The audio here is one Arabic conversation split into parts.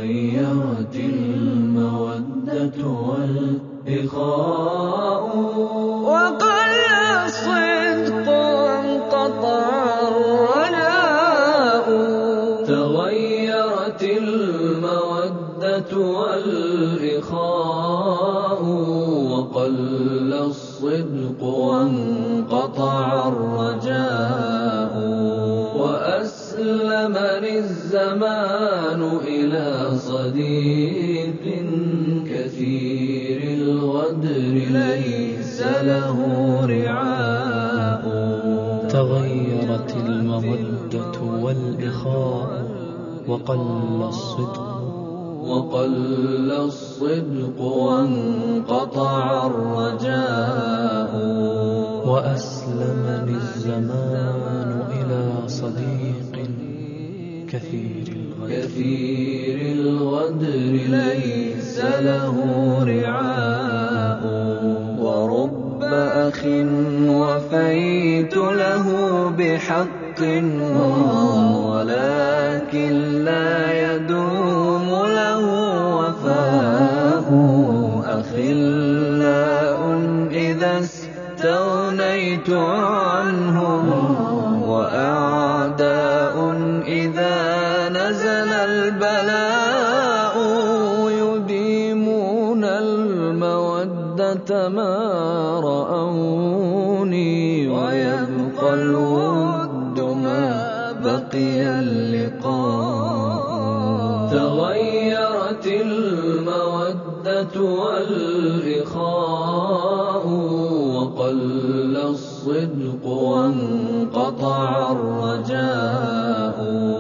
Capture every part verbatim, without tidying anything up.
تغيرت المودة والإخاء، وقل الصدق وانقطع الرجاء. تغيرت المودة والإخاء، وقل الصدق وانقطع الرجاء. وأسلمني الزمان إلى صديق كثير الغدر ليس له رعاء. تغيرت المودة والإخاء، وقل الصدق وقل الصدق وانقطع الرجاء. وأسلمني الزمان إلى صديق كثير الغدر كثير الغدر ليس له رعاء. ورب أخ وفيت له بحق، ولكن لا يدوم له وفاء. أخلاء إذا استغنيت عنهم، وأعداء إذا نزل البلاء. يديمون المودة ما رأوني، ويبقى الود ما بقي اللقاء. تغيرت المودة والإخاء، وقل الصدق وانقطع الرجاء.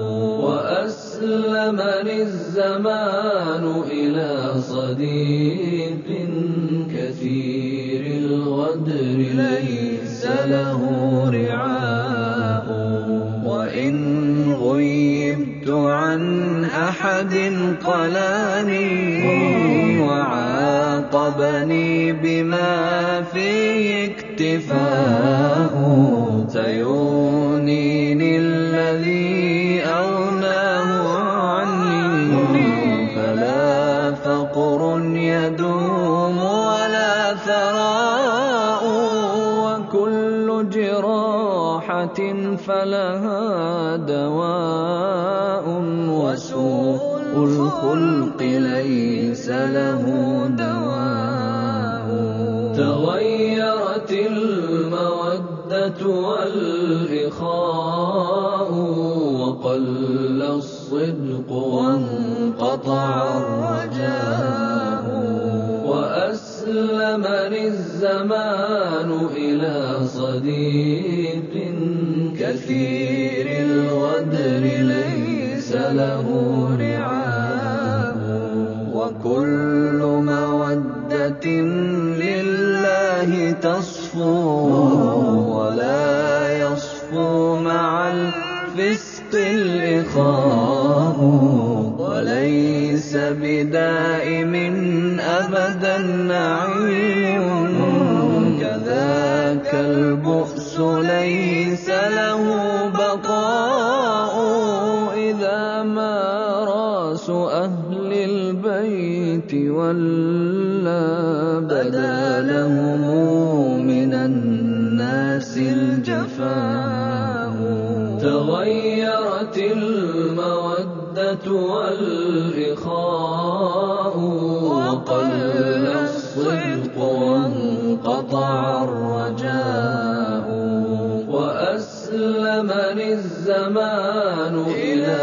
وأسلمني الزمان إلى صديق كثير الغدر ليس له رعاء. وإن غيبت عن أحد قلاني، وعاقبني بما فيه اكتفاء. سيغنيني الذي أغناه عني، فلا فقر يدوم ولا ثراء. وكل جراحة فلها دواء، وسوء الخلق ليس له دواء. تغيرت المودة والإخاء، وقل الصدق وانقطع الرجاء. وأسلمني الزمان إلى صديق كثير الغدر ليس له رعاء. وكل مودة لله تصفو، ولا يصفو مع الفسق الإخاء. وليس بدائم أبدا نعيم، كذاك البؤس ليس له بقاء. إذا ما راس أهل البيت ولا بدا لهم من الناس الجفاء. تغيرت المودة والإخاء، وقل الصدق وانقطع الرجاء. وأسلمني الزمان إلى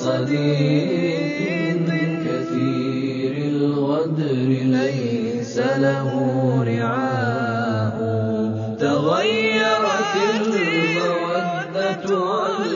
صديق كثير الغدر ليس له رعاء. تغيرت المودة